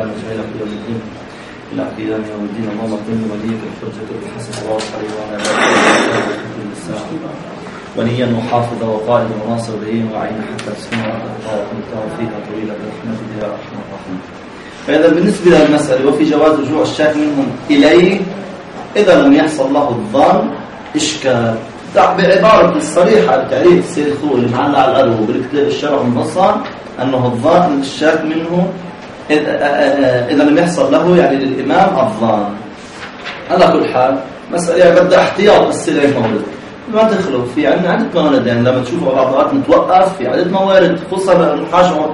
لا مجال في يوم الدين إلى قيام يوم الدين. اللهم اغفرني وليك بالحجة بالحسن الله عليه وعلى آله الساعة وليا وحافظا وقائدا وناصر به وعين حتى تسكن وأنت فيها طويلة برحمتك يا أرحم الراحمين. فإذا بالنسبة للمسألة وفي جواز رجوع الشاك منهم إليه إذا لم يحصل له الظن إشكال بعبارة الصريحة التعريف السيد الخوي اللي معلق على الأرض بالكتاب الشرع مبصر أنه الظن الشاك منه إذا لم يحصل له يعني للإمام الظن. على كل حال مسألة بدها احتياط بالسلة المولد ما تخلو في عدة موارد. يعني لما تشوفوا بعض نتوقف في عدة موارد خصوصا الحاجة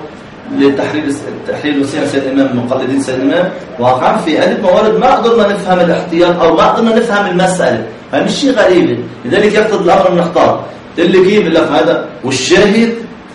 لتحليل وسيلة سيد الإمام المقلدين سيد الإمام واقعا في عدة موارد ما قدرنا نفهم الاحتياط أو ما قدرنا نفهم المسألة. فمش شيء غريب لذلك يقتضي الأمر نختار اللي كيف لك هذا. والشاهد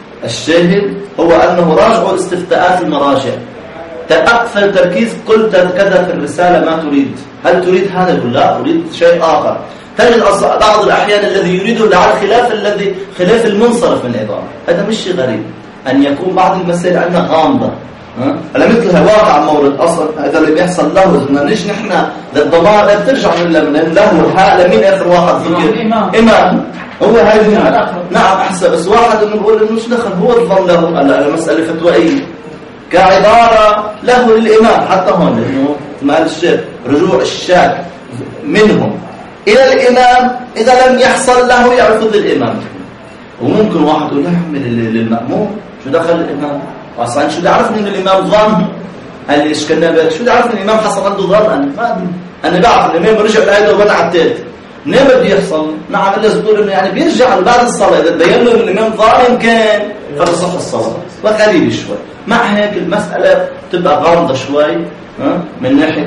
هو أنه راجعوا الاستفتاءات المراجع أكثر تركيز قلت كذا في الرسالة ما تريد. هل تريد هذا؟ يقول لا أريد شيء آخر. تجد بعض الأحيان الذي يريده لعل خلاف المنصرف من العبارة. هذا مش شيء غريب أن يكون بعض المسائل عندنا غامضة. على مثلها واقع مورد أصلا هذا اللي بيحصل له إذا نيش نحن للضمان لا بترجع من له لمين آخر واحد ذكر إمام هو هاي نعم أحسن. بس واحد إنه بقول إنه مش دخل هو الظن له على مسألة فتوائية كعبارة له للإمام حتى هون لأنه مال الشيخ رجوع الشاك منهم إلى الإمام إذا لم يحصل له يعرف الإمام. وممكن واحد يقول لا يحمل للمأموم شو دخل الإمام أصلا شو يعرفني إن الإمام ظن قال لي إيش كنا بك شو يعرفني الإمام حصل عنده ظن أنا بعرف الإمام رجع لهيدا وبنى على التالت منين بده يحصل. نعم إلا تقول إنه يعني بيرجع بعد الصلاة إذا تبين له إن الإمام ظالم كان فتصح الصلاة وغريب شوي. مع هيك المسألة تبقى غامضة شوي من ناحية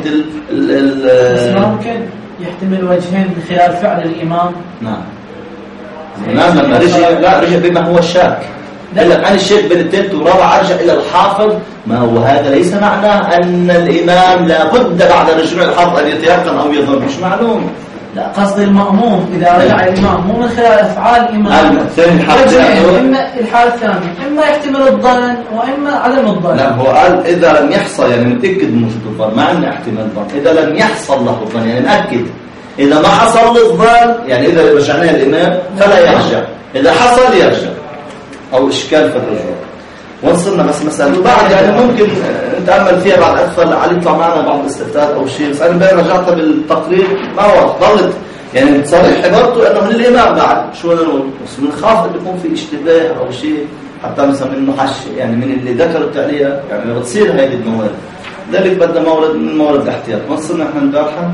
بس ممكن يحتمل وجهين من خلال فعل الإمام. نعم الإمام لما رجع بما هو الشاك قال لك أنا الشيخ بين التالت ورابع أرجع إلى الحافظ ما هو هذا ليس معناه أن الإمام لابد بعد رجوع الحافظ أن يتيقن أو يظن مش معلوم. لا قصد المأموم إذا رجع الإمام مو من خلال أفعال الإمام. إما الحالة الثانية إما يحتمل الظن وإما عدم الظن. لا هو قال إذا لم يحصل يعني متأكد من وجود الظن ما عندنا احتمال الظن. إذا لم يحصل له الظن يعني متأكد. إذا ما حصل له الظن يعني إذا رجعناه الإمام فلا يرجع. إذا حصل يرجع أو إشكال في الرجوع. وصلنا بس مسألة بعد يعني ممكن نتأمل فيها بعد أكثر لعل يطلع معنا بعض الاستفتاءات أو شيء. بس أنا بقى رجعتها بالتقرير ما هو ضلت يعني صريح عبارته أنه للإمام بعد شو نقول. بس بنخاف أن يكون في اشتباه أو شيء حتى مثلا من محش يعني من اللي ذكر التعليق يعني لو تصير هذه الموارد ذلك بدنا مورد من مورد الاحتياط. وصلنا احنا البارحة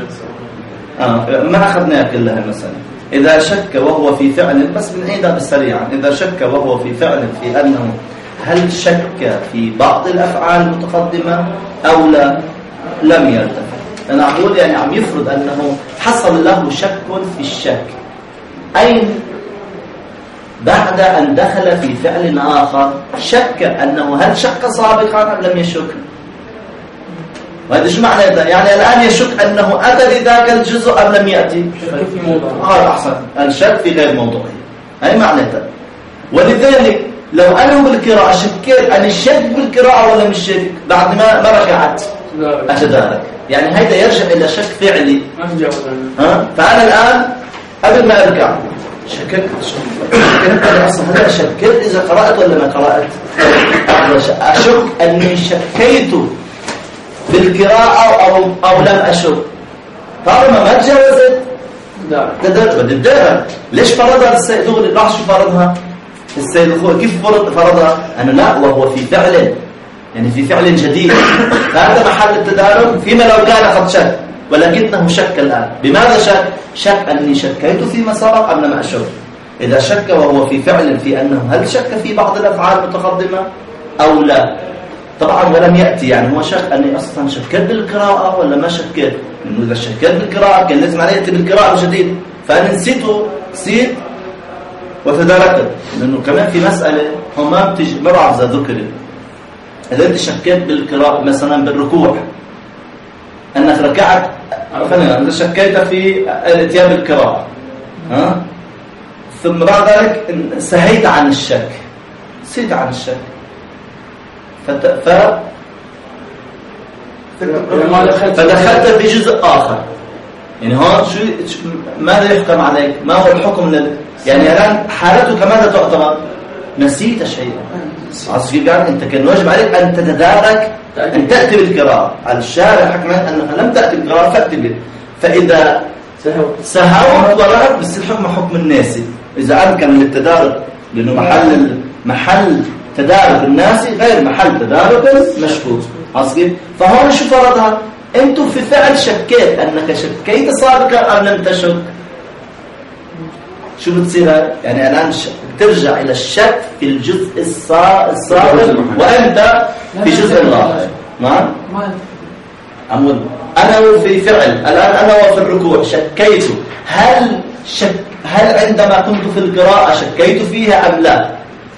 ما أخذناها كلها المسألة. إذا شك وهو في فعل بس بنعيدها بالسريع. إذا شك وهو في فعل في أنه هل شك في بعض الأفعال المتقدمة أو لا لم يرتفع. أنا أقول يعني عم يفرض أنه حصل له شك في الشك أين بعد أن دخل في فعل آخر شك أنه هل شك سابقا أم لم يشك. وهذا شو معنى هذا؟ يعني الآن يشك أنه أتى لذاك الجزء أم لم يأتي. في موضوع أحسن الشك في غير موضوعي هاي معناتها. ولذلك لو أنا بالقراءة شكيت أنا الشك بالقراءة ولا مش شك بعد ما رجعت أتدارك يعني هذا يرجع إلى شك فعلي. فأنا الآن قبل ما أرجع شككت أصلا شكيت إذا قرأت ولا ما قرأت. أشك أني شكيت بالقراءة أو لم أشك. طالما ما تجاوزت بدي تدارك. ليش فرضها السيد دغري راح شو فرضها السيد الخوي كيف فرضها أنه لا وهو في فعل يعني في فعل جديد. فهذا محل التدارك فيما لو كان قد شك ولكنه شك الآن. بماذا شك أني شكيت فيما سبق أم لم أشك. إذا شك وهو في فعل في أنه هل شك في بعض الأفعال المتقدمة أو لا طبعا ولم يأتي يعني هو شك أني أصلا شكيت بالقراءة ولا ما شكيت. إنه إذا شكيت بالقراءة كان لازم عليه يأتي بالقراءة جديد. فأنا نسيت وتداركت. لأنه كمان في مسألة هم ما بتجي ما بعرف إذا ذكرت. إذا أنت شكيت بالقراءة مثلا بالركوع أنك ركعت أنت شكيت في الاتيان بالقراءة ثم بعد ذلك سهيت عن الشك فدخلت في جزء آخر. يعني هون ماذا يحكم عليك؟ ما هو الحكم يعني الآن حالتك ماذا تعتبر؟ نسيت شيئا. عصير قال أنت كان واجب عليك أن تتدارك، أن تأتي بالقراءة. على الشارع حكم أنك لم تأتي بالقراءة فأتي به. فإذا سهوت ورهت بس الحكم حكم الناس. إذا أمكن للتدارك، لأنه محل تدارك الناس غير محل تدارك مشهور. عصير فهون شو فرضها؟ أنتم في فعل شكيت أنك شكيت سابقا أو لم تشك. شو بتصير؟ يعني الآن ترجع إلى الشك في الجزء السابق وأنت في جزء آخر. نعم؟ أقول أنا في فعل الآن أنا وفي الركوع شكيت، هل عندما كنت في القراءة شكيت فيها أم لا؟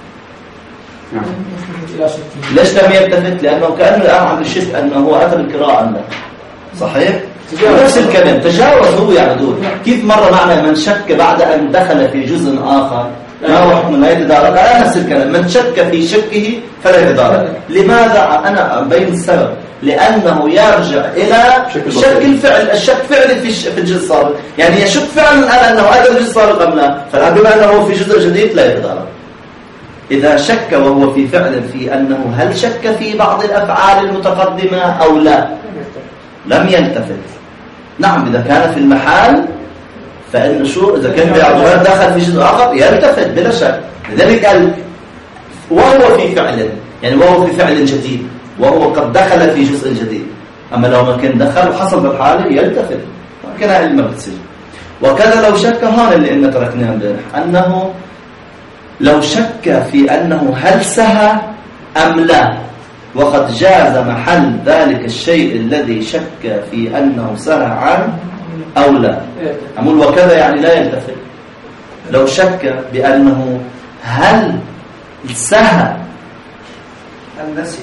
ليش لم يلتفت؟ لأنه كأنه الآن عم يشك أنه هو أتى القراءة أم لا. صحيح؟ نفس الكلام تجاوز هو يعدون. كيف مرة معنى من شك بعد أن دخل في جزء آخر ما هو حكم لا يتدارك؟ على نفس الكلام من شك في شكه فلا يتدارك. لماذا أنا أبين السبب؟ لأنه يرجع إلى شك الفعل. الشك فعل في الجزء السابق، يعني يشك فعلا على أنه أتى الجزء السابق أم لا، فالآن بما أنه في جزء جديد لا يتدارك. إذا شك وهو في فعل في أنه هل شك في بعض الأفعال المتقدمة أو لا لم يلتفت. نعم إذا كان في المحال فإن شو إذا كان باعتبار دخل في جزء آخر يلتفت بلا شك. لذلك قال وهو في فعل، يعني وهو في فعل جديد وهو قد دخل في جزء جديد. أما لو ما كان دخل وحصل بالحالة يلتفت كان علم بتصير. وكذا لو شك هون اللي إننا تركناه امبارح أنه لو شك في أنه هل سهى أم لا وقد جاز محل ذلك الشيء الذي شك في أنه سهى عنه أو لا. أقول وكذا يعني لا يلتفت. لو شك بأنه هل سهى النسي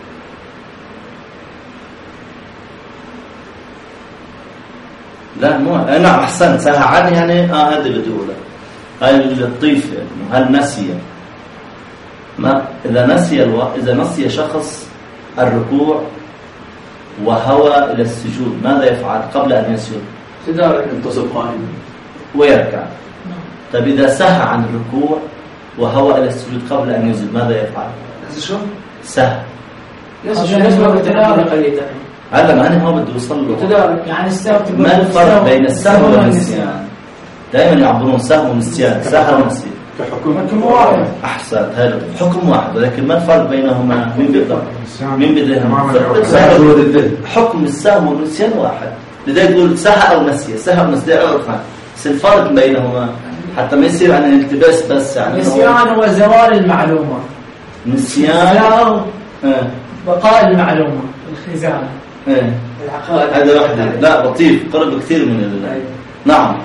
لا مو نعم أحسن سهى عنه يعني هذا اللي بدي هاي اللطيفة هل نسي ما إذا نسي شخص الركوع وهوى إلى السجود ماذا يفعل قبل أن يسجد؟ تدارك ينتصب قائما ويركع. طيب إذا سهى عن الركوع وهوى إلى السجود قبل أن يسجد ماذا يفعل؟ شو؟ سهى. هذا ما أنا هو بدي أوصل له. تدارك يعني السهو. ما الفرق بين السهو والنسيان؟ دائما يعبرون سهو ونسيان. سهو ونسيان حكم واحد. أحسن هذا حكم واحد، ولكن ما الفرق بينهما؟ مين بيقدر؟ حكم السهو والنسيان واحد. لذلك يقول سهى أو نسي. سهى أو نسي عرفنا، بس الفرق بينهما حتى ما يصير عن الالتباس بس. يعني نسيان هو زوال المعلومة، نسيان بقاء المعلومة، الخزانة. هذا واحد. لا لطيف قرب كثير من نعم.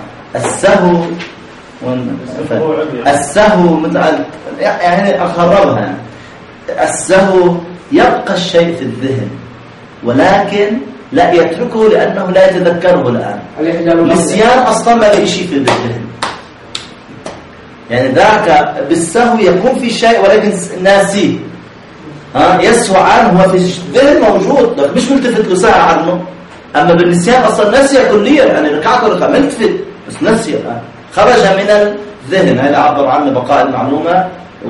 السهو مثل يعني أخربها. السهو يبقى الشيء في الذهن ولكن لا يتركه لأنه لا يتذكره الآن. النسيان أصلا ما له شيء في الذهن، يعني ذاك بالسهو يكون في شيء ولكن ناسيه. يسهو عنه هو في الذهن موجود لكن مش ملتفت له ساعة عنه. أما بالنسيان أصلا نسي كليا، يعني ركعته ركعة ملتفت بس نسي الآن خرج من الذهن. هذا عبر عنه بقاء المعلومة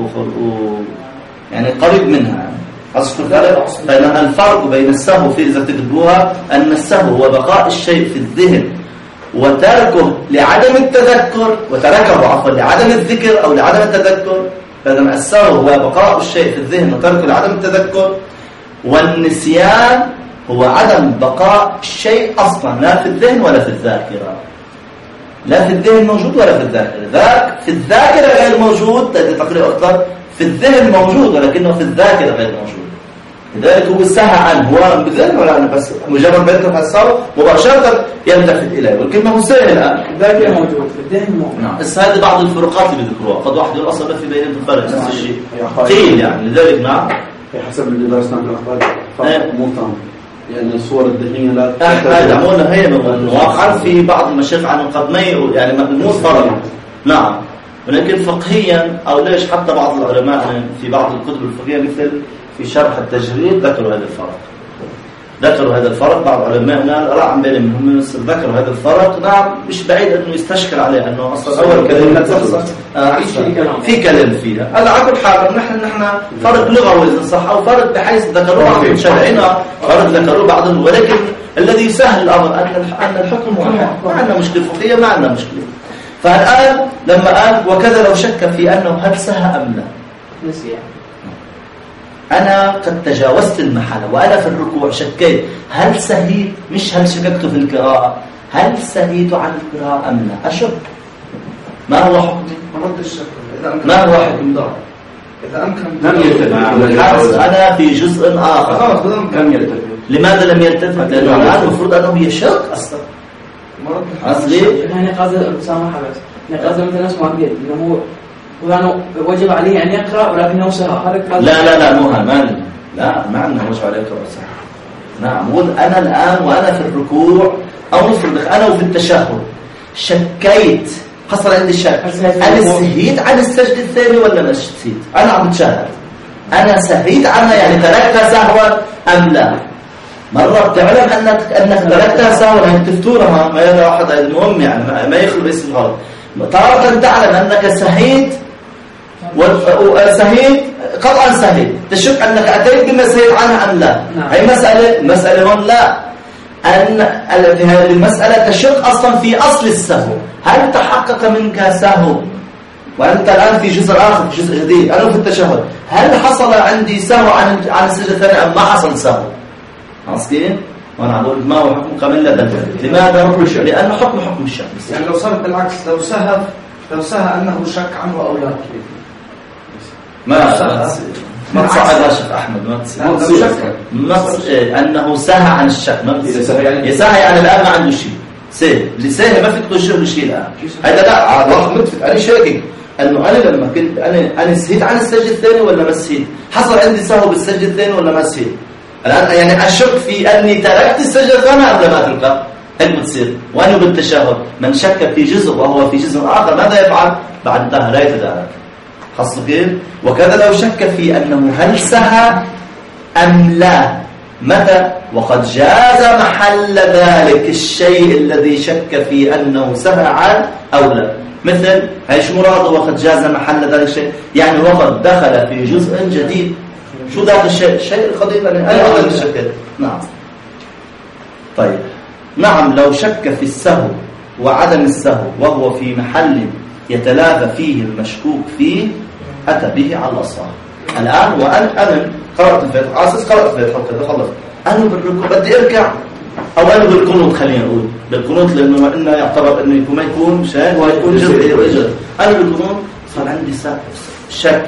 يعني قريب منها. الفرق بين السهو في إذا تكتبوها أن السهو هو بقاء الشيء في الذهن وتركه لعدم التذكر، لعدم الذكر أو لعدم التذكر. فإذا السهو هو بقاء الشيء في الذهن وتركه لعدم التذكر، والنسيان هو عدم بقاء الشيء أصلا لا في الذهن ولا في الذاكرة. لا في الذهن موجود ولا في الذاكرة. ذاك في الذاكرة غير موجود، تقريبا أكثر في الذهن موجود ولكنه في الذاكرة غير موجود. لذلك هو سهى عنه هو بالذهن ولا عنه، بس مجرد ما يترك السهو مباشرة يلتفت إليه، والكلمة هو سهل الآن. الذاكرة موجود في الذهن موجود. نعم. بس هذه بعض الفروقات اللي بذكروها، قد واحد الأصل ما في بينهم الفرق نفس الشيء قيل يعني. لذلك نعم حسب اللي درسنا في الأخبار مو تام، يعني الصور الذهنية لا هذا عمونا هي واقعا في بعض المشايخ عن قد ما يعني مو فرق. نعم. ولكن فقهيا أو ليش حتى بعض العلماء في بعض الكتب الفقهية مثل في شرح التجريد ذكروا هذا الفرق. ذكروا هذا الفرق. بعض علمائنا لا عم بالي منهم ذكروا هذا الفرق. نعم مش بعيد انه يستشكل عليه انه اصلا اول كلمه تحصل في كلام فيها. على كل حال نحن فرق لغوي اذا صح او فرق بحيث ذكروه عن شرعنا، فرق ذكروه بعضهم، ولكن الذي يسهل الامر ان الحكم واحد، ما عندنا مشكله فقهيه، ما عندنا مشكله. فالان لما قال وكذا لو شك في انه هل سهى ام لا، أنا قد تجاوزت المحل وأنا في الركوع شكيت هل سهيت، مش هل شككت في القراءة، هل سهيت عن القراءة أم لا، أشك. ما هو حكمي؟ ما هو حكمي؟ إذا أمكن لم يلتفت أنا في جزء آخر. لم يلتفت. لماذا لم يلتفت؟ لأنه الآن المفروض أنه يشك أصلا. أصلي يعني قصد سامحة بس، يعني قصد مثل ناس معقد إنه هو وأنا وجب عليه أن يقرأ ولكنه سهى. لا مو هالمال. لا ما عندنا وجب عليه يقرأ سهى. نعم قول أنا الآن وأنا في الركوع أو نفرض أنا وفي التشهد شكيت، حصل عندي شك، أنا سهيت عن السجد الثاني ولا ما سهيت؟ أنا عم بتشهد، أنا سهيت عنها يعني تركتها سهوا أم لا؟ مرة بتعلم أنك تركتها سهوا، يعني تفتورها ما يرى أحد، المهم يعني ما يخلو باسم غلط. تارة تعلم أنك سهيت وسهيت قطعا سهيت، تشك أنك أتيت بما سهيت عنها أم لا. هي مسألة هون لا، أن في هذه المسألة تشك أصلا في أصل السهو، هل تحقق منك سهو وأنت الآن في جزء آخر، في جزء جديد، أنا في التشهد، هل حصل عندي سهو عن السجدة الثانية أم ما حصل سهو؟ عصكين؟ وأنا أقول ما هو حكم كامل لا دليل. لماذا؟ لأنه حكم الشك. يعني لو صارت بالعكس، لو سهى أنه شك عنه أو لا، ما تصعد يا شيخ أحمد، ما تصير أنه سهى عن الشك، ما يسهى يعني الآن ما عنده شيء، اللي ساهي ما فيك تقول شيء الآن. هذا لا الله متفق، أنا شاكك أنه أنا لما كنت أنا سهيت عن السجد الثاني ولا ما سهيت، حصل عندي سهو بالسجد الثاني ولا ما سهيت. الآن يعني أشك في أني تركت السجد الثاني أم ما تركه، هل بتصير؟ وأنه بالتشهد من شك في جزء وهو في جزء آخر ماذا يفعل؟ بعد ده لا يتدارك. حصل كيف؟ وكذا لو شك في أنه هل سهى أم لا، متى؟ وقد جاز محل ذلك الشيء الذي شك في أنه سهى عن أو لا. مثل هيش مراده وقد جاز محل ذلك الشيء، يعني وقد دخل في جزء جديد. شو ذاك الشيء القديم أنا أقل الشك. نعم طيب نعم لو شك في السهو وعدم السهو وهو في محل يتلافى فيه المشكوك فيه أتى به على الأصح. الآن وأنا قرأت الفاتحة، عاسس قرأت الفاتحة وكذا خلص، أنا بالركوع بدي أركع أو أنا بالقنوت، خلينا نقول بالقنوت لأنه إنه يعتبر إنه ما يكون شيء ويكون جزء. أنا بالقنوت صار عندي شك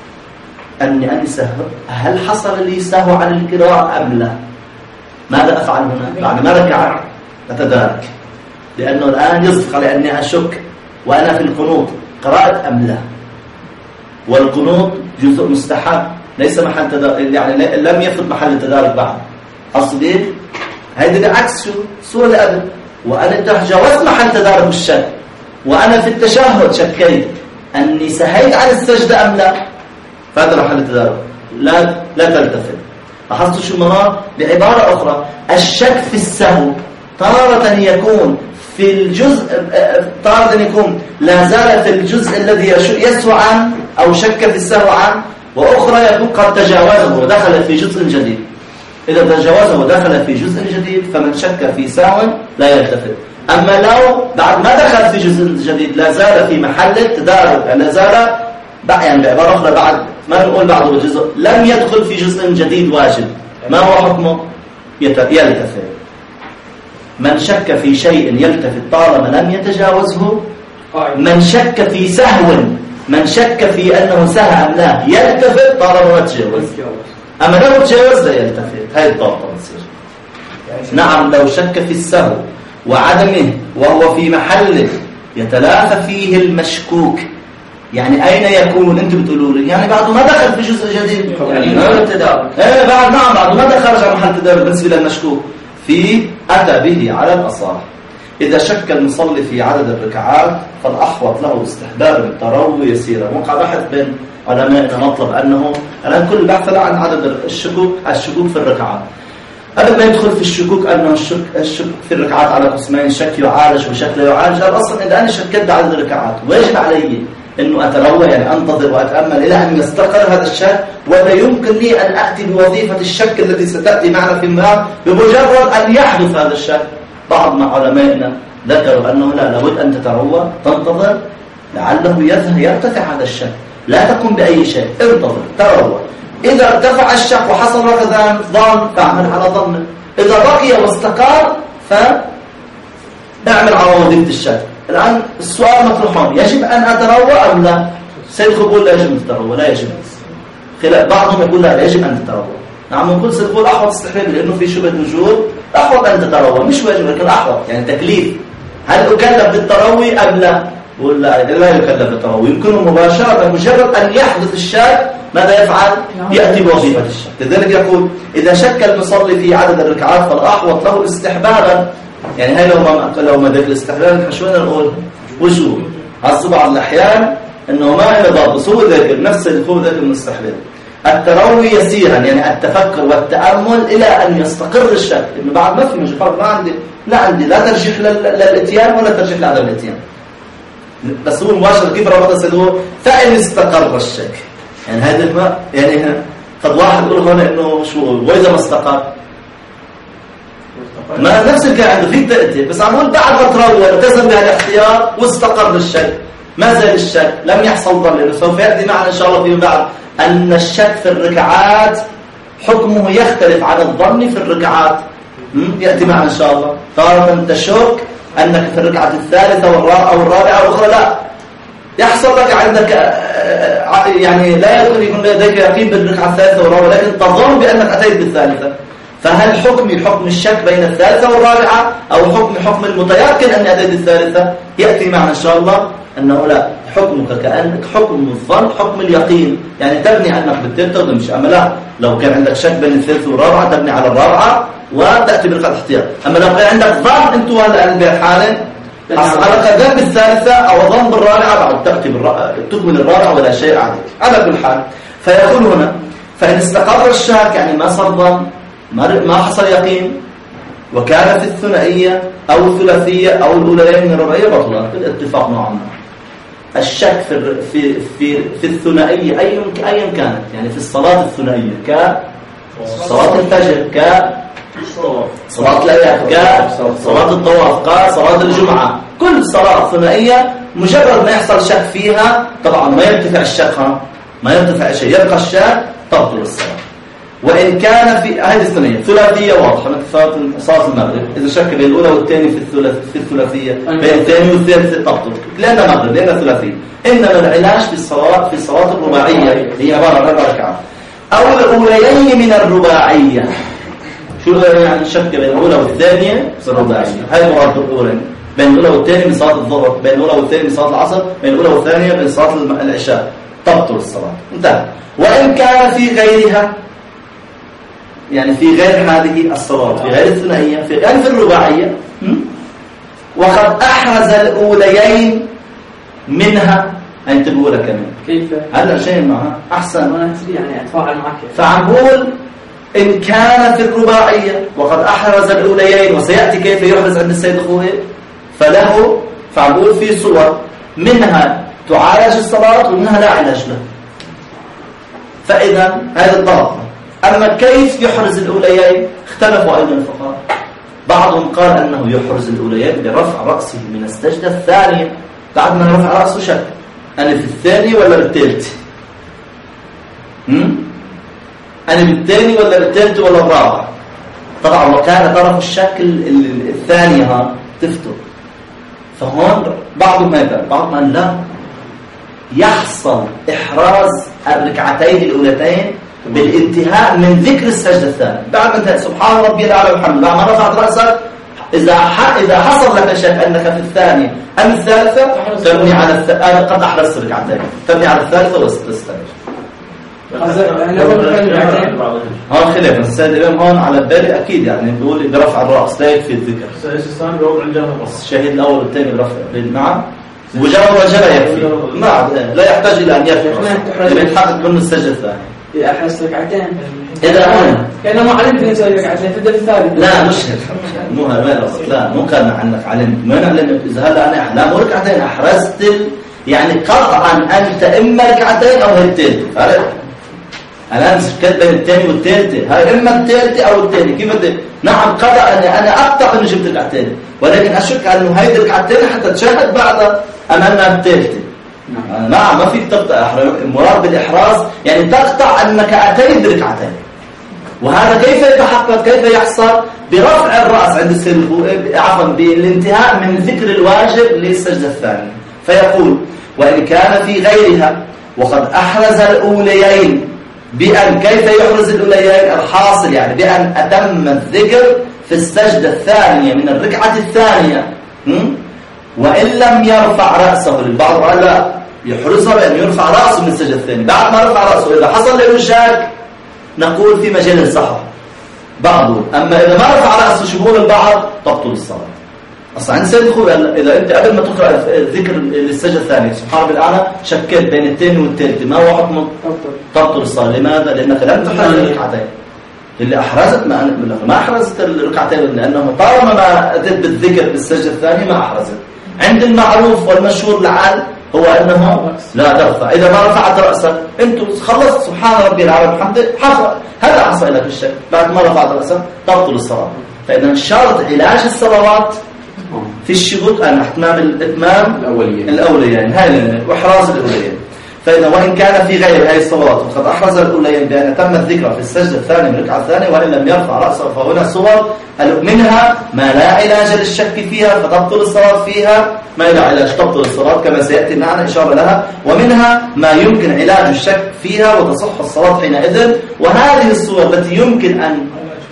أني سهو، هل حصل لي سهو عن القراءة أم لا؟ ماذا أفعل هنا؟ بعد ما ركع أتدارك، لأنه الآن يصدق على أني أشك وأنا في القنوت قرأت أم لا. والقنوت جزء مستحب ليس محل تدارك، يعني لم يفرض محل التدارك بعد. أصلي هيدا عكس سوء الأدب، وأنا تجاوزت محل تدارك الشك وأنا في التشهد شكيت أني سهيت عن السجدة أم لا، فهذا محل التدارك. لا تلتفت. لاحظتوا شو مرات بعبارة أخرى الشك في السهو تارة يكون في الجزء، تارة يكون لا زال في الجزء الذي يسهو عنه أو شك في السهو عنه، وأخرى يكون قد تجاوزه ودخل في جزء جديد. إذا تجاوزه ودخل في جزء جديد فمن شك في سهو لا يلتفت. أما لو بعد ما دخل في جزء جديد لا زال في محل التدارك، لا زال يعني بعبارة أخرى بعد ما نقول بعض الجزء لم يدخل في جزء جديد واجب، ما هو حكمه؟ يلتفت. من شك في شيء يلتفت طالما لم يتجاوزه. من شك في سهو، من شك في أنه سهى أم لا يلتفت طالما ما تجاوز. أما لو تجاوز لا يلتفت، هاي الضابطة بتصير. نعم لو شك في السهو وعدمه وهو في محله يتلافى فيه المشكوك، يعني أين يكون؟ أنتم بتقولوا لي يعني بعد ما دخل في جزء جديد، يعني ما التدارك. بعد نعم بعد ما دخل على محل التدارك بالنسبة للمشكوك في أتى به على الأصح. إذا شك المصلي في عدد الركعات فالأحوط له استحباب التروي يسيرا. وقع بحث بين علمائنا مطلب أنه الآن كل بحث عن عدد الشكوك في الركعات. قبل ما يدخل في الشكوك أنه الشك في الركعات على قسمين، شك يعالج وشك لا يعالج. قال أصلا إذا أنا شكيت بعدد الركعات ويجب علي أنه أتروى، يعني أنتظر وأتأمل إلى أن يستقر هذا الشك، ولا يمكن لي أن أأتي بوظيفة الشك التي ستأتي معنا في الماء بمجرد أن يحدث هذا الشك. بعض من علمائنا ذكروا أنه لا، لابد أن تتروى، تنتظر لعله يرتفع هذا الشك، لا تكون بأي شيء، انتظر تروى. إذا ارتفع الشك وحصل لك ظن فاعمل على ظنه، إذا بقي واستقر فاعمل على وظيفة الشك. الآن السؤال مطروحون، يجب أن أتروى أم لا؟ سيد يقول لا يجب أن تتروى، لا يجب. بعضهم يقول لا يجب أن تتروى. نعم نقول سيد يقول أحوط استحباب لأنه في شبهة وجود، أحوط أن تتروى، مش واجب لكن أحوط، يعني تكليف. هل أكلف بالتروي أم لا؟ يقول لا يكلف بالتروي، يمكنه مباشرة مجرد أن يحدث الشك ماذا يفعل؟ يأتي بوظيفة الشك. لذلك يقول إذا شك المصلي في عدد الركعات فالأحوط له استحبابا، يعني هاي لو ما ذاك الاستحباب حشونا نقول وجوب. هذا بعض الأحيان إنه ما هي ضابط، بس هو ذاك نفس هو ذاك المستحباب. التروي يسيرا يعني التفكر والتأمل إلى أن يستقر الشك، إنه بعد ما في مجفر ما عندي لا ترجيح للإتيان ولا ترجيح لعدم الإتيان، بس هو مباشر كيف ربط سيده فإن استقر الشك. يعني هذا ما يعني قد واحد يقول هنا إنه شو وإذا ما استقر ما نفس الكلام عنده في تأتي، بس عمول بعد ما تروى التزم بهالاحتياط واستقر الشك، ما زال الشك لم يحصل ظن، لأنه سوف يأتي معنا إن شاء الله فيما بعد أن الشك في الركعات حكمه يختلف عن الظن في الركعات. يأتي معنا إن شاء الله. تارة تشك أنك في الركعة الثالثة أو الرابعة والأخرى لا يحصل لك عندك يعني لا يكون لديك يقين بالركعة الثالثة والرابعة، لكن تظن بأنك أتيت بالثالثة. فهل حكم الشك بين الثالثة والرابعة أو حكم المتيقن أني أتيت بالثالثة؟ يأتي معنا إن شاء الله أنه لا، حكمك كأنك حكم الظن حكم اليقين، يعني تبني أنك بالثالثة وتمشي. أما لا، لو كان عندك شك بين الثالثة والرابعة تبني على الرابعة وتأتي بالركعة الاحتياط. أما لو كان عندك ظن أنتوا هلا بحالة أصحابك ظن بالثالثة أو ظن بالرابعة بعد تأتي تكمل الرابعة ولا شيء عليك. على كل حال فيقول هنا فإن استقر الشك يعني ما صار ظن ما حصل يقين وكان في الثنائية أو الثلاثية أو الأوليين من الرباعية بطلت بالاتفاق نوعا ما. الشك في الثنائية أيا كانت، يعني في الصلاة الثنائية كصلاة الفجر كصلاة الأيام كصلاة الطواف كصلاة الجمعة، كل صلاة ثنائية مجرد ما يحصل شك فيها طبعا ما يرتفع الشك، ما يرتفع شيء، يبقى الشك تبطل الصلاة. وإن كان في هذه الثنائية ثلاثية واضحة مثل صلاة المغرب، إذا شك بين الأولى والثانية في الثلاثية بين الثاني والثالث تبطل لأن مغرب لأن ثلاثية. إنما العلاج في الصلاة الرباعية هي عبارة عن 4 ركعات أو الأوليين من الرباعية. شو يعني شك بين الأولى والثانية في الرباعية؟ هاي مراد الأولى بين الأولى والثانية من صلاة الظهر، بين الأولى والثانية من صلاة العصر، بين الأولى والثانية من صلاة العشاء، تبطل الصلاة انتهى. وإن كان في غيرها يعني في غير هذه الصلاة، في غير الثنائية، في الرباعية، وقد أحرز الأوليين منها انتبهوا لك كمان كيف هذا شيء معها أحسن يعني أتفاعل معك. فعنقول إن كان في الرباعية وقد أحرز الأوليين، وسيأتي كيف يحرز عند السيد خوي، فله فعنقول في صور منها تعالج الصلاة ومنها لا علاج له. فإذا هذا الطرف. أما كيف يحرز الأوليين اختلفوا أيضا الفقهاء. بعضهم قال أنه يحرز الأوليين برفع رأسه من السجدة الثانية، بعد ما رفع رأسه شك أنا في الثاني ولا بالثالث، أنا بالثاني ولا بالثالث ولا الرابع. طبعا وكان طرف الشك الثاني تفتر. فهون بعضهم هذا بعضهم لا، يحصل إحراز الركعتين الأولتين بالانتهاء من ذكر السجدة الثانية. بعد ما انتهى سبحان ربي الأعلى والحمد، بعد ما رفعت رأسك إذا حصل لك شك أنك في الثانية أم الثالثة تبني على قد أحرزت ركعتين، تبني على الثالثة وتستمر. هون خلاف السيد الإمام هون على البالي أكيد، يعني بيقول برفع الرأس لا يكفي الذكر. الشهيد الأول والثاني برفع نعم وجاء وجاء يكفي، لا يحتاج إلى أن يرفع، يتحقق منه السجدة الثانية. إذا أحرزت ركعتين إذا أنا كأنه ما علمت إني أسوي ركعتين تبدأ بالثالث. لا مش هيك، مو هذا لا مو كان عنك علمت، ما نعلم إذا هلا أنا لا مو ركعتين أحرزت يعني قطعا أنت إما ركعتين أو الثالثة، عرفت؟ الآن شكلت بين الثاني والثالثة، هاي إما الثالثة أو الثاني، كيف بدي؟ نعم قطعا أنا أقطع إنه جبت ركعتين، ولكن أشك أنه هاي ركعتين حتى تشاهد بعدها أمامنا الثالثة. نعم ما فيك تقطع المراد بالإحراز يعني تقطع أنك أتيت بركعتين. وهذا كيف يتحقق؟ كيف يحصل؟ برفع الرأس عند عفوا بالانتهاء من ذكر الواجب للسجدة الثانية، فيقول وإن كان في غيرها وقد أحرز الأوليين بأن كيف يحرز الأوليين الحاصل يعني بأن أتم الذكر في السجدة الثانية من الركعة الثانية وإن لم يرفع رأسه. البعض قال لا يحرزها بأن يرفع رأسه من السجدة الثانية، بعد ما رفع رأسه إذا حصل له شك نقول في مجال الصحة بعضه، أما إذا ما رفع رأسه شبه البعض تبطل الصلاة. أصلا عن سيد خوي إذا أنت قبل ما تقرأ الذكر للسجدة الثانية سبحان ربي الأعلى شكيت بين الثاني والثالثة ما هو حكمه؟ تبطل الصلاة. لماذا؟ لأنك لم تحرز الركعتين. اللي أحرزت ما أحرزت الركعتين لأنه طالما ما أتيت بالذكر بالسجدة الثانية ما أحرزت. عند المعروف والمشهور العال هو أنه لا ترفع. إذا ما رفعت رأسك أنت خلصت سبحان ربي العالى الحمد هذا حصل لك الشيء بعد ما رفعت رأسك تبطل الصلاة. فإذا شرط علاج الصلوات في الشروط أن أتمام الإتمام الأوليين هاي وإحراز الأوليين. فإذا وإن كان في غير هذه الصلوات وقد أحرز الأوليين بأن تم الذكر في السجدة الثانية من الركعة الثانية وإن لم يرفع رأسه فهنا صور منها ما لا علاج للشك فيها فتبطل الصلاة فيها ما لا علاج تبطل الصلاة كما سيأتي معنا إشارة لها، ومنها ما يمكن علاج الشك فيها وتصح الصلاة حينئذ. وهذه الصور التي يمكن أن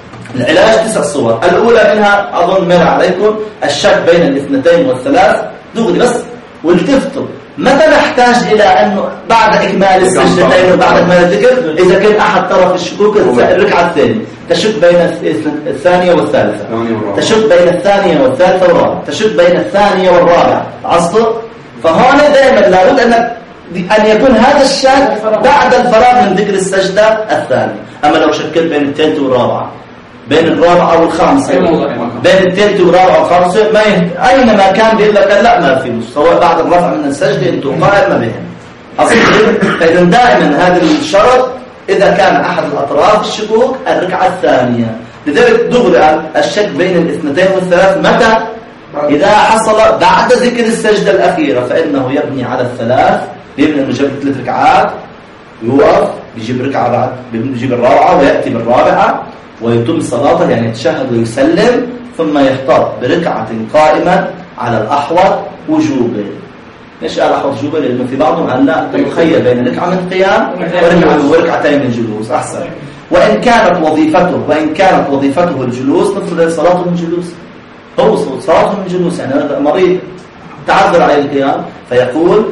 العلاج 9 صور. الأولى منها أظن مر عليكم الشك بين الاثنتين والثلاث دغري بس والتفتوا متى نحتاج إلى أنه بعد إكمال السجدتين وبعد إكمال الذكر إذا كان أحد طرف الشكوك الركعة الثانية تشك بين الثانية والثالثة، تشك بين الثانية والثالثة والرابعة، تشك بين الثانية والرابعة عصر. فهون دائما لابد أن يكون هذا الشك بعد الفراغ من ذكر السجدة الثانية. أما لو شكت بين الثالثة والرابعة بين الرابعة والخامسة بين الثالثة والرابعة والخامسة أينما كان بيقول لك لا ما في سواء بعد الرفع من السجدة أنتم قائم ما بينهم أصلا. فإذا دائما هذا الشرط إذا كان أحد الأطراف الشكوك الركعة الثانية. لذلك دغري الشك بين الاثنتين والثلاث متى؟ إذا حصل بعد ذكر السجدة الأخيرة فإنه يبني على الثلاث، بيبني أنه جاب 3 ركعات يوقف بيجيب ركعة بعد بيجيب الرابعة ويأتي بالرابعة ويتم صلاته يعني يتشهد ويسلم ثم يحتاط بركعة قائمة على الأحوط وجوبا. ليش قال أحوط وجوبا؟ لأنه في بعضهم قال لا تخيل بين ركعة من قيام وركعتين من جلوس أحسن. وإن كانت وظيفته الجلوس نفرض صلاته من جلوس، هو صلاته من جلوس يعني هذا مريض تعذر عليه القيام فيقول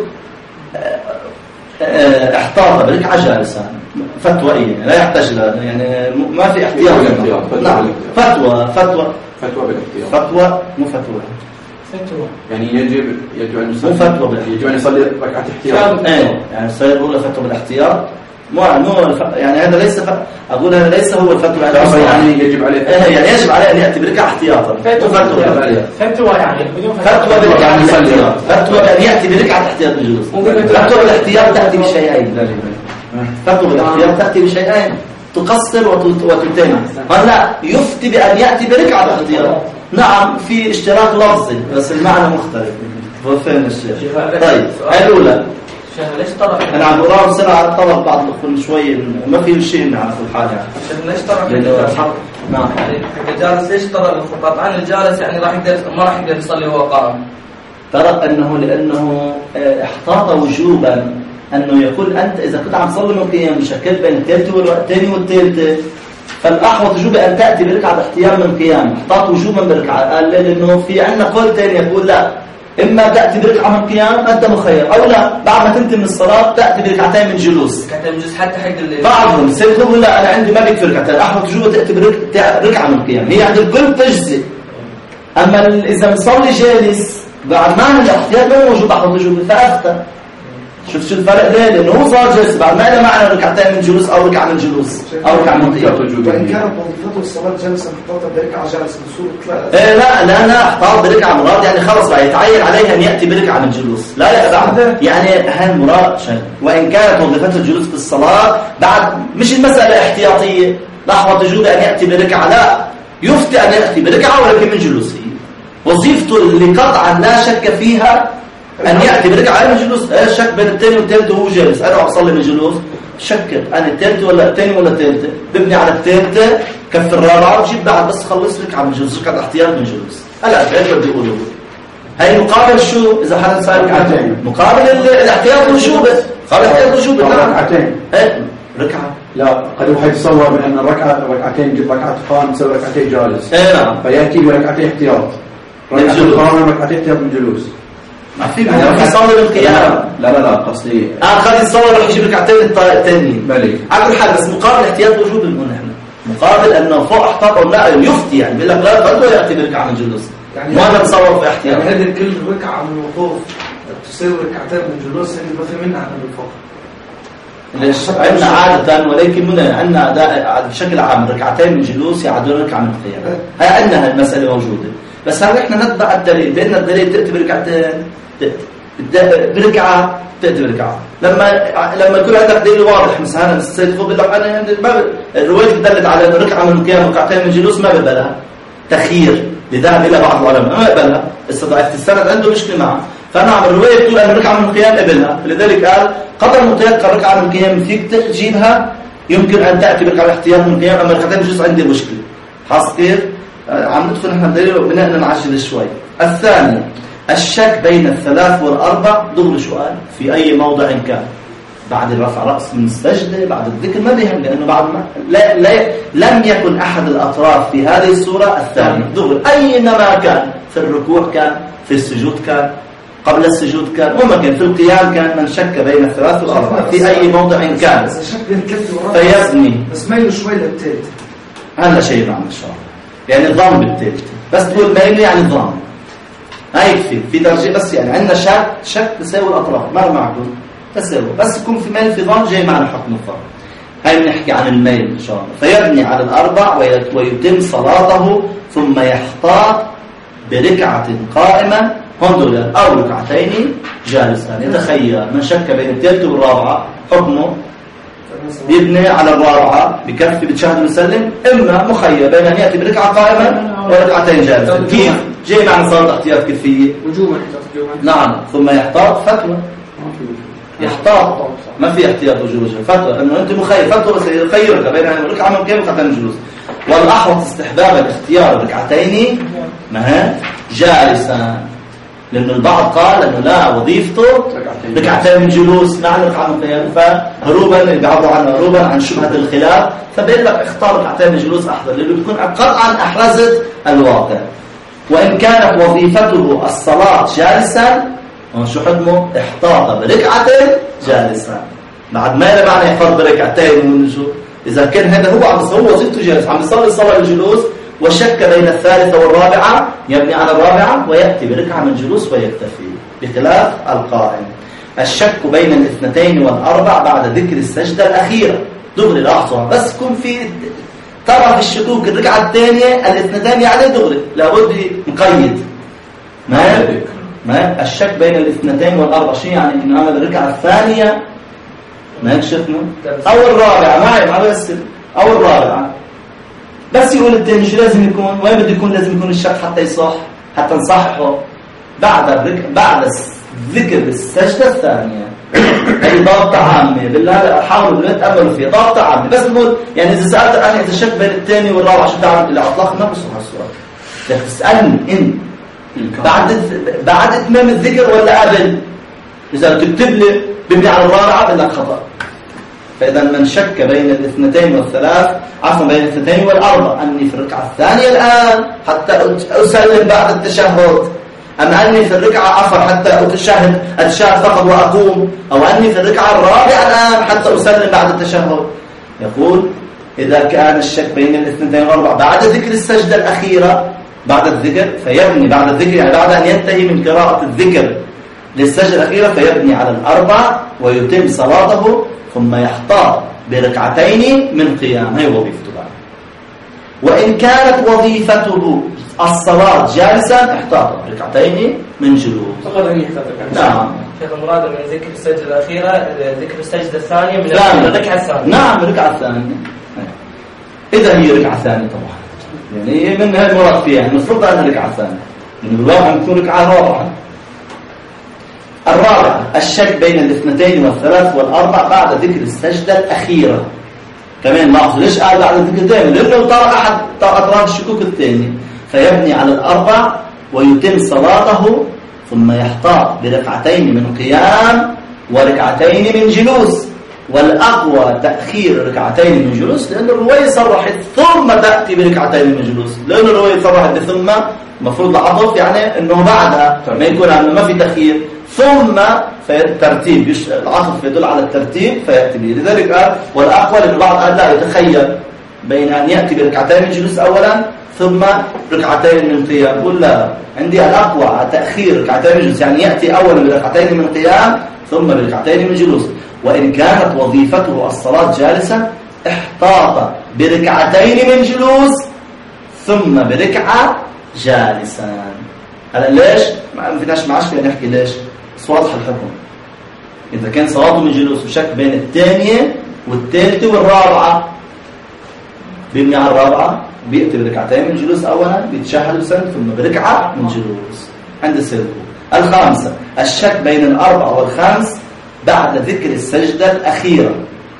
احتاط بركعة جالسة فتوى لا يحتاج يعني ما في احتياط. نعم فتوى بالاختيار. فتوى مو فتوى يعني يجب أن يصلي مو فتوى يجب أن يصلي ركعة احتياط. يعني الصلاة الأولى فتوى بالاحتياط مو يعني هذا ليس أقول هذا ليس هو الفتوى يعني يجب عليه يعني يجب عليه أن يأتي بركعة احتياطا. فتوى يعني فتوى بركعة احتياط، فتوى أن يأتي بركعة احتياط الجلوس. فتوى بالاحتياط تأتي بشيئين. فتوى بالاحتياط تأتي بشيئين تقصر وتتم. لا يفتي بأن يأتي بركعة الاحتياط. نعم في اشتراك لفظي بس المعنى مختلف. وفين الشيخ؟ طيب الأولى ليش طرق؟ أنا عم بقرأ بسرعة طلب بعض الأخوان شوي ما في شيء نعرف الحال يعني. ليش طرق؟ نعم. الجالس ليش طرق الخطاب عن الجالس يعني ما راح يقدر يصلي وهو قائم. طرق لأنه احتاط وجوبا أنه يقول أنت إذا كنت عم تصلي من قيام شكلت بين الثالثة والثانية والثالثة فالأحوط وجوبا أن تأتي بركعة احتيام من قيام. احتاط وجوبا بركعة قال لأنه في عندنا قول ثاني يقول لا إما تأتي بركعة من قيام أنت مخير أو لا بعد ما تنتهي من الصلاة تأتي بركعتين من جلوس. ركعتين من جلوس حتى حق بعضهم سيقول لا أنا عندي ما بيكفي ركعتين أحوط وجوبا تأتي بركعة من قيام هي عند الكل تجزي. أما إذا مصلي جالس بعد ما عند الاحتياط ما موجود أحوط وجوبا فأفتى شوف شو الفرق ده، لانه هو صار جالس بعد ما له معنى ركعتين من جلوس او ركعه من جلوس او ركعه من قيام. وان كانت وظيفته الصلاه جلسه محتاطه بركعه جالسه بصوره لا احتاط بركعه مراد، يعني خلص بقى يتعين عليه ان ياتي بركعه من جلوس. لا بعد يعني هالمراد شيء. وان كانت وظيفته الجلوس في الصلاه بعد، مش المساله احتياطيه لحظه وجود ان ياتي بركعه، لا يفتى ان ياتي بركعه ولكن من جلوسه. وظيفته اللي قطعا لا شك فيها أن يأتي بركعة من جلوس. الشك بين الثاني والثالث وهو جالس. أنا أصلي من جلوس شكت أنا الثالث ولا الثاني ولا الثالثة، ببني على الثالثة كف الرابعة وجيب بعد بس خلص ركعة من جلوس، ركعة احتياط من جلوس. هلا الثالث بدي أقوله هي مقابل شو؟ إذا حدا سأل ركعتين مقابل الاحتياط والوجوب. قال الاحتياط والوجوب ركعتين ركعة. لا قد واحد يتصور بأن ركعتين ركعة قائم تسوي ركعتين جالس. نعم. فيأتي بركعتين احتياط. ركعتين قائم ركعتين احتياط من جلوس. ما في صلاه بالقيام. لا قصدي خلي الصلاه راح يجيب ركعتين الثانيين. بلي على كل حال بس مقابل احتياط وجوب بنقول نحن مقابل انه فوق احتاط او لا يفتي، يعني بيقول لك لا غلط ياتي بركعه من جلوس، يعني ما انا مصور في احتياط. يعني هذه كل ركعه من الوقوف تساوي ركعتين من جلوس، هذه بفهم منها عن الفقه. ليش عندنا عاده ولكن من عندنا بشكل عام ركعتين من جلوس يعادلون ركعه من القيام. هي عندنا هالمساله موجوده، بس هل احنا نتبع الدليل؟ لان الدليل تاتي بركعتين بركعه تاتي بركعه. لما يكون عندك دليل واضح مثلا السيد بيقول لك انا الروايه دلت على انه ركعه من القيام ركعتين من جلوس ما بقبلها تخيير، لذهب الى بعض العلماء ما بقبلها، استضعفت السند عنده مشكله معه. فنعم الروايه بتقول ان ركعه من القيام قبلها، لذلك قال قدر متيقن ركعه من القيام فيك تجيبها، يمكن ان تاتي بركعه الاحتياط من القيام، اما ركعتين من جلوس عندي مشكله. حاصل كيف؟ عم ندخل نحن بدليل وبناء نعجل شوي. الثاني الشك بين الثلاث والأربع دغري سؤال في أي موضع كان، بعد الرفع رأس من السجدة بعد الذكر ما بيهم، لأنه بعد ما لم يكن أحد الأطراف في هذه السورة الثانية دغري أينما كان، في الركوع كان، في السجود كان، قبل السجود كان، وما كان في القيام كان. من شك بين الثلاث والأربع في أي موضع كان فيزني، بس ميلوا شوي للثالث. هذا شيء معنا إن شاء الله، يعني ضم بالثالث، بس تقول ميل يعني ضم هاي يكفي في درجة. بس يعني عندنا شك تساوي الأطراف ما معكم تساوي، بس يكون في ميل في ضم جاي معنا حكم الضم. هاي بنحكي عن الميل إن شاء الله. فيبني على الأربع ويتم صلاته ثم يحتاط بركعة قائمة هندول أو ركعتين جالسان. يتخيل من شك بين الثالث والرابعة حكمه يبني على الرابعة بكفي بتشهد ويسلم، إما مخير بين أن يأتي بركعة قائمة وركعتين جالسة. كيف؟ جاي معنا صلاة احتياط كيفية وجوبا. نعم. ثم يحتاط فتوى، يحتاط ما في احتياط وجوب فتوى، إنه أنت مخير فتوى بس يخيرك بين أن ركعة من كيف ركعتين جلوس. والأحوط استحباب الاختيار ركعتين ما جالسا، لأن البعض قال أنه لا وظيفته ركعتين من جلوس مع ركعة من قيام، فهروبا بيعبروا عنه هروبا عن شبهة الخلاف، فبيقول لك اختار ركعتين من جلوس أحسن، لأنه بيكون قطعا أحرزت الواقع. وإن كانت وظيفته الصلاة جالسا شو حكمه؟ احتاط بركعتين جالسا، بعد ما له معنى يحتاط بركعتين من شو؟ إذا كان هذا هو وظيفته جالس عم يصلي الصلاة الجلوس وشك بين الثالثة والرابعة يبني على الرابعة ويأتي بركعة من جلوس ويكتفي، بخلاف القائم. الشك بين الاثنتين والأربع بعد ذكر السجدة الأخيرة دغري لاحظوا، بس يكون في ترى في الشكوك الركعة الثانية الاثنتين يعني دغري لابد مقيد ما الشك بين الاثنتين والأربع شيء يعني إنه أنا الركعة الثانية ما يكشفنا أو الرابعة معي بس أو الرابعة، بس يقول الثاني شو لازم يكون وين بده يكون؟ لازم يكون الشك حتى يصح، حتى نصححه بعد ذكر السجدة الثانية. هي ضابطة عامة بالله، حاولوا لا تأملوا فيها، ضابطة عامة. بس نقول يعني إذا سألت أنا إذا شك بين الثاني والرابع شو تعمل؟ اللي أطلق ما بصح السؤال، بدك تسألني إن بعد إتمام الذكر ولا قبل؟ إذا تكتب لي ببني على الرابعة بقول لك خطأ. فإذا من شك بين الاثنتين والثلاث عفوا بين الاثنتين والأربع أني في الركعة الثانية الآن حتى أسلم بعد التشهد، أم أني في الركعة عفوا حتى أتشهد فقط وأقوم، أو أني في الركعة الرابعة الآن حتى أسلم بعد التشهد. يقول إذا كان الشك بين الاثنتين والأربع بعد ذكر السجدة الأخيرة بعد الذكر فيبني بعد الذكر يعني بعد أن ينتهي من قراءة الذكر للسجدة الأخيرة فيبني على الأربع ويتم صلاته ثم يحتاط بركعتين من قيام. هي وظيفته بقى. وإن كانت وظيفته الصلاة جالسا احتاط بركعتين من جلوس. فقط أن يحتاط. نعم. شيخ المراد من ذكر السجدة الأخيرة ذكر السجدة الثانية من الركعة الثانية. نعم الركعة الثانية. إذا هي ركعة ثانية طبعا. يعني من هاي المراد فيها المفروض أنها ركعة ثانية. لأن بالواقع تكون ركعة رابعة. الرابعة الشك بين الاثنتين والثلاث والأربع بعد ذكر السجدة الأخيرة. كمان لاحظوا ليش قال بعد ذكر الثاني؟ لأنه طرق أحد أطراف الشكوك الثاني. فيبني على الأربع ويتم صلاته ثم يحتاط بركعتين من قيام وركعتين من جلوس. والأقوى تأخير ركعتين من جلوس لأن الرواية صرحت ثم تأتي بركعتين من جلوس. لأن الرواية صرحت بثم مفروض عطف يعني أنه بعدها ما يكون عنه ما في تأخير ثم ترتيب العطف يدل على الترتيب فيأتي به. لذلك قال والأقوى لأن بعض قال لا يتخيل بين أن يأتي بركعتين من جلوس أولا ثم ركعتين من قيام. قل لا عندي الأقوى تأخير ركعتين من جلوس يعني يأتي أولا بركعتين من قيام ثم بركعتين من جلوس. وإن كانت وظيفته الصلاة جالسة احتاط بركعتين من جلوس ثم بركعة جالسا. هلا ليش؟ ما فيناش معشكلة نحكي ليش؟ بس واضح الحكم. إذا كان صلاته من جلوس وشك بين الثانية والثالثة والرابعة بيبني على الرابعة بيأتي بركعتين من جلوس أولا بيتشهد وسلم ثم بركعة من جلوس عند السلم. الخامسة الشك بين الأربع والخامس بعد ذكر السجدة الأخيرة.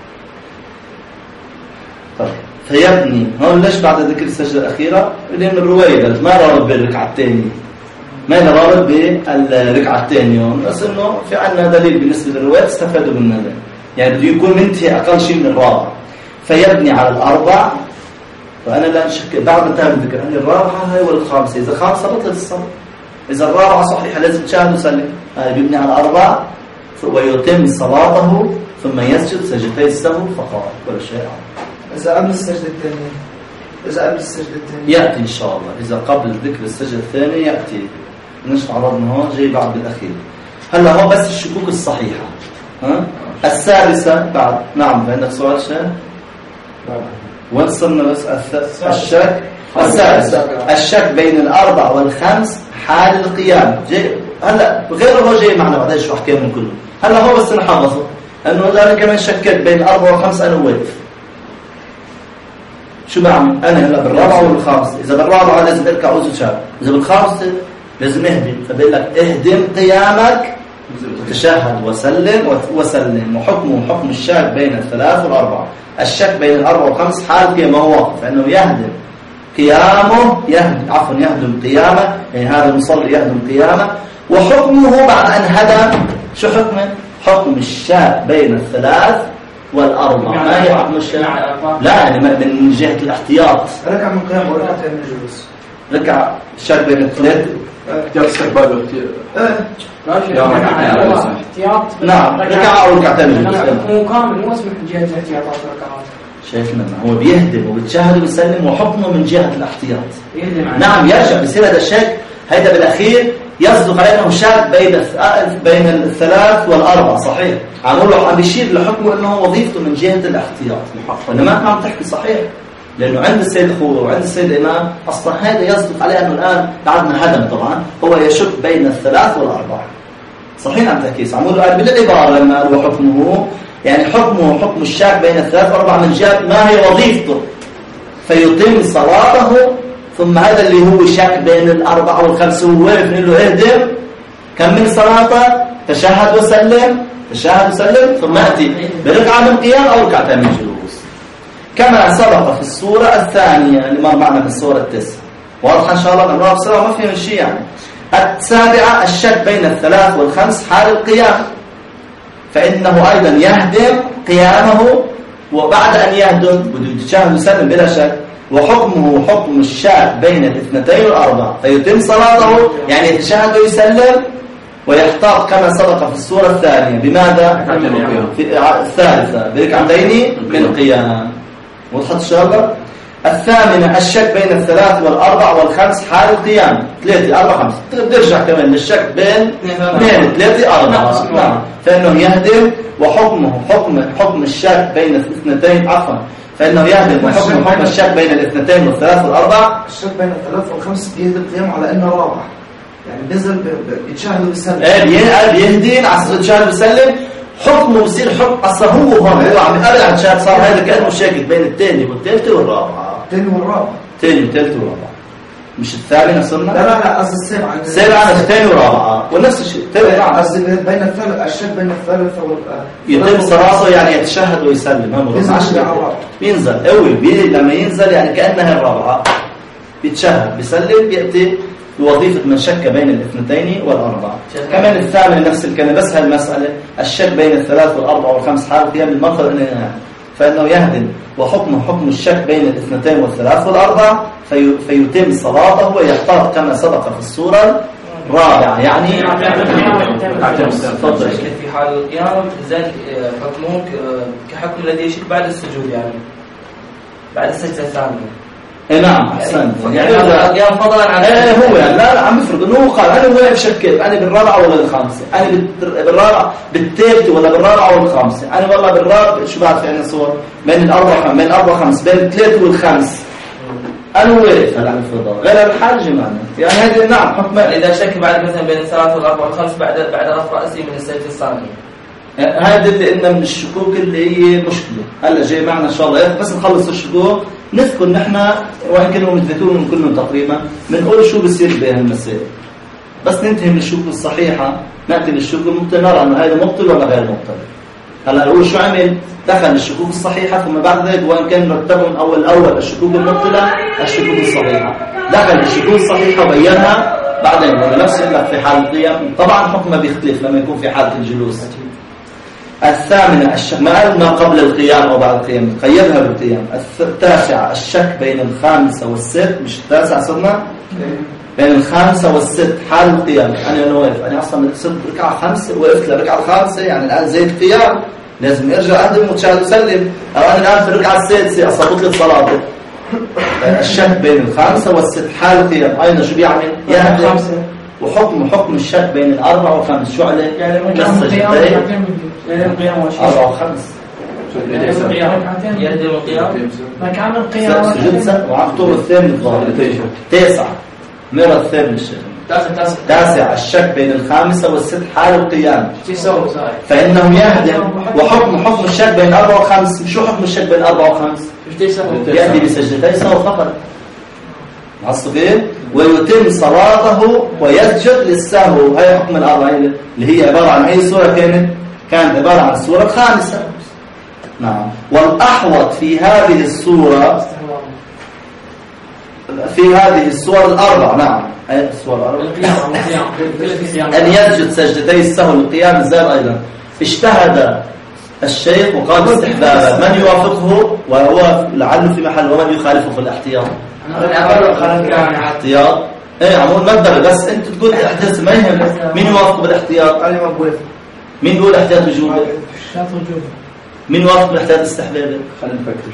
طيب فيبني هون ليش بعد ذكر السجدة الأخيرة؟ لأن الرواية ما رابط بالركعة الثانية ما رابط بالركعة الثانية بس إنه في عنا دليل بالنسبة للرواية استفادوا منها يعني بده يكون منتهي أقل شيء من الرابع. فيبني على الأربع فأنا لا أشك بعد انتهى من ذكر هذه الرابعة هاي والخامسة. إذا خامسة بطلت الصلاة. إذا الرابعة صحيحة لازم تشاهد وسلم. هاي بيبني على الأربع ويتم صلاته ثم يسجد سجدتي السهو فقط ولا شيء. إذا قبل السجدة الثانية يأتي إن شاء الله. إذا قبل ذكر السجدة الثانية يأتي نشرح عرضنا هون جاي بعد بالأخير. هلا هو بس الشكوك الصحيحة. السادسة بعد. نعم عندك سؤال شيء؟ وين صرنا بس الشك السادسة الشك بين الأربع والخمس حال القيام. هلا غيره هو جاي معنا بعد شو حكينا من كله. هلا هو بس نحافظه انه اذا انا كمان شكيت بين الاربعه والخمس انا واقف شو بعمل انا هلا بالرابعه والخامسه. اذا بالرابعه لازم اركع وسجد اذا بالخامسه لازم اهدم. فبقول لك اهدم قيامك وتشهد وسلم. وحكمه حكم الشك بين الثلاث والاربعه. الشك بين الاربعه والخمس حال قيامه واقف انه يهدم قيامه يهدم قيامه يعني هذا المصلي يهدم قيامه. وحكمه بعد أن هدم شو حكمه؟ حكم الشاك بين الثلاث والأربع. ما هي حكم الشاك؟ لا يعني من جهة الاحتياط. ركع من قيام وركعتين من جلوس. ركع الشاك بين الثلاث احتياط استقبال احتياط. نعم ركع أو ركعتين من جلوس. مو كامل مو اسمه جهة الاحتياطات والركعات. شايفنا هو بيهدم وبتشهد وبيسلم وحكمه من جهة الاحتياط. نعم يرجع بصير هذا الشك هيدا بالأخير يصدق عليه أنه شاك بين الثلاث والأربع صحيح. عم بيشير لحكمه أنه وظيفته من جهة الاحتياط. وإنما ما عم تحكي صحيح لأنه عند السيد الخوضة وعند السيد الإمام أصلا هذا يصدق عليه أنه الآن بعدنا هدم طبعا هو يشك بين الثلاث والأربع صحيح. عم تحكي عمود قال بالعبارة لما قال وحكمه يعني حكمه حكم الشاك بين الثلاث والأربع من جهة ما هي وظيفته فيتم صلاته. ثم هذا اللي هو شك بين الأربعة والخمسة هو واقف نقول له اهدم كمل صلاته تشهد وسلم ثم أتي بركعة من قيام أو ركعتين من جلوس كما سبق في الصورة الثانية اللي مر معنا في الصورة التاسعة. واضح إن شاء الله نمرها بسرعة ما فيها شيء يعني. السابعة الشك بين الثلاث والخمس حال القيام فإنه أيضا يهدم قيامه وبعد أن يهدم بده يتشهد وسلم بلا شك. وحكمه حكم الشاك بين الاثنتين والأربع فيتم صلاته يعني يتشهد ويسلم ويحتاط كما سبق في الصورة الثانية. بماذا؟ في الثالثة بركعتين من قيام. وضحت الشباب؟ الثامنة الشك بين الثلاث والأربع والخمس حال القيام. 3 4 5 بترجع كمان للشك بين 2 3 4. نعم. فإنه يهدم وحكمه حكم الشك بين الاثنتين عفوا فإنه يهدم وحكم الشك بين الاثنتين والثلاث والأربع. الشك بين الثلاث والخمس بيهدم القيام على إنه رابع، يعني نزل بيتشاهد ويسلم. بيهدين على أساس يتشاهد ويسلم، حكمه بصير حكم أصلا هو عم يقرأ عن شاهد، صار هذا كأنه شاكك بين الثاني والثالثة والرابعة. الثاني والرابع. الثاني والثالثة والرابعة. مش الثامنة صرنا؟ لا قصدي السابعة. السابعة الثاني والرابعة ونفس الشيء. قصدي بين الثالث الشك بين الثالثة والرابعة. يتم صلاته يعني يتشهد ويسلم. ينزل أول لما ينزل يعني كأنها الرابعة، بيتشهد بيسلم، بيأتي بوظيفة من شك بين الاثنتين والأربعة. كمان الثامن نفس الكلمة، بس هالمسألة الشك بين الثلاث والأربعة والخمس حال القيام بالمنطق فإنه يهدم وحكمه حكم الشك بين الاثنتين والثلاث والأربعة فيتم صلاته ويحتاط كما سبق في الصورة الرابعة. يعني تفضل. في حال القيام ذلك حكمه كحكم الذي يشك بعد السجود، يعني بعد السجدة الثانية. نعم أحسن. يعني القيام فضلا عن هو يعني لا عم يفرض انه هو قال انا وين بشكل، انا بالرابعه ولا بالخامسه، انا بالرابعه بالثالثه ولا بالرابعه ولا بالخامسه، انا والله بالرابعه شو بعرف يعني صور بين الاربعه بين الاربعه خمس بين الثلاثه والخمس، انا واقف هلا عم يفرض غير الحاجه معنا يعني هذه. نعم حكم اذا شك بعد مثلا بين الثلاث والاربعه والخمس بعد رفع راسي من السجده الثانيه، هذا اللي قلنا من الشكوك اللي هي مشكله. هلا جاي معنا ان شاء الله بس نخلص الشكوك نذكر نحن وإن كانوا متذكرون كلهم تقريبا بنقول شو بصير بهالمسائل، بس ننتهي من الشكوك الصحيحة نأتي للشكوك المبطل نرى أنه هذا مبطل ولا غير مبطل. هلا هو شو عمل؟ دخل الشكوك الصحيحة ثم بعد ذلك وإن كان رتبهم أول الشكوك المبطلة الشكوك الصحيحة، دخل الشكوك الصحيحة وبينها بعدين ونفس لك في حال القيام. طبعا حكمه بيختلف لما يكون في حالة الجلوس. الثامنة ما قبل القيام أو بعد القيام قيدها بالقيام. التاسعة الشك بين الخامسة والست، مش التاسعة صرنا بين الخامسة والست حال القيام. أنا واقف، أنا أصلا صرت بركعة خامسة وقفت للركعة الخامسة، يعني الآن زي القيام لازم أرجع أقدم وتشاهد وسلم، أو أنا الآن في الركعة السادسة أصابت لي صلاتي. الشك بين الخامسة والست حال القيام أين شو بيعمل؟ يهدم وحكم الشك بين الأربع والخمس شو عليه؟ يعني القيام أربعة وخمس يهدم القيام مكان القيام سجد وعم طول الثامن الظاهر. 9 مرة الثامن الشيخ. 9 الشك بين الخامسة والست حال القيام فإنه يهدم وحكم الشك بين 4 و5. شو حكم الشك بين 4 و5؟ يأتي بسجدتي سهو فقط معصبين ويتم صلاته ويسجد للسهو. هاي حكم الأربعين اللي هي عبارة عن أي سورة كانت عبارة عن السورة الخامسة. نعم. والأحوط في هذه السورة السور الأربع. نعم أي السور الأربع أن يسجد سجدتي السهو للقيام الزائر. أيضا اجتهد الشيخ وقال استحبابا، من يوافقه وهو لعله في محل ومن يخالفه في الاحتياط. احتياط ايه عمود مبدأ، بس انت تقول الاحتياط ما يهم. مين يوافق بالاحتياط؟ انا ما بوافق. مين يقول احتياط وجوبي؟ مين يوافق بالاحتياط استحبابي؟ خلينا نفكر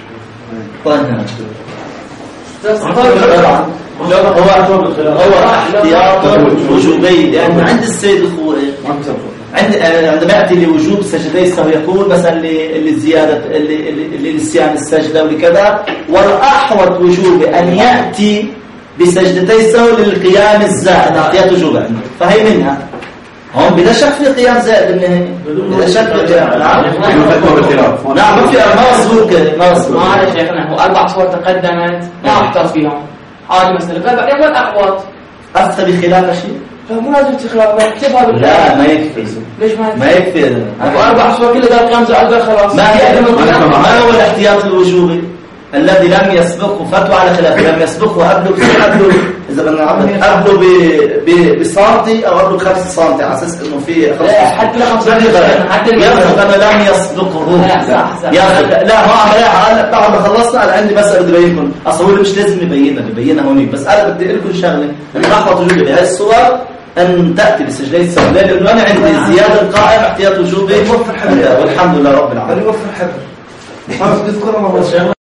هو احتياط وجوبي، لأن عند السيد الخوئي عندما يأتي لوجوب سجدي السهو يقول مثلا للزيادة لنسيان السجدة ولكذا، والأحوط وجوب أن يأتي بسجدتي السهو للقيام الزائد احتياط وجوب عنده. فهي منها هم بلا شك في قيام زائد النهائي، بلا شك في قيام. نعم ما في ما مسبوق ما على شيخنا هو 4 صور تقدمت ما احتاط فيهم هذه مسألة بعدين ما الأحوط أفتى بخلاف شيء مو لازم تخلاف اكتبها لا ما يكفي. ليش ما يكفي أبو 4 صور كله قال قيام زائد خلاص. ما هو الاحتياط الوجوبي الذي لم يسبقه فتوى على خلافه؟ لم يسبقه قبله إذا بدنا قبله بسنتي أو قبله ب5 سم على أساس إنه في حتى ل 5 حتى أنا لم يسبقه. لا ما عملها بعد ما خلصنا. أنا عندي مسألة بدي أبينكم أصلا مش لازم نبينها هونيك، بس أنا بدي أقول لكم شغلة الأحوط وجوبي بهاي الصور أن تأتي بسجدي السهو، لأنه أنا عندي زيادة القائم احتياط وجوبي والحمد لله رب العالمين. يوفر حبر.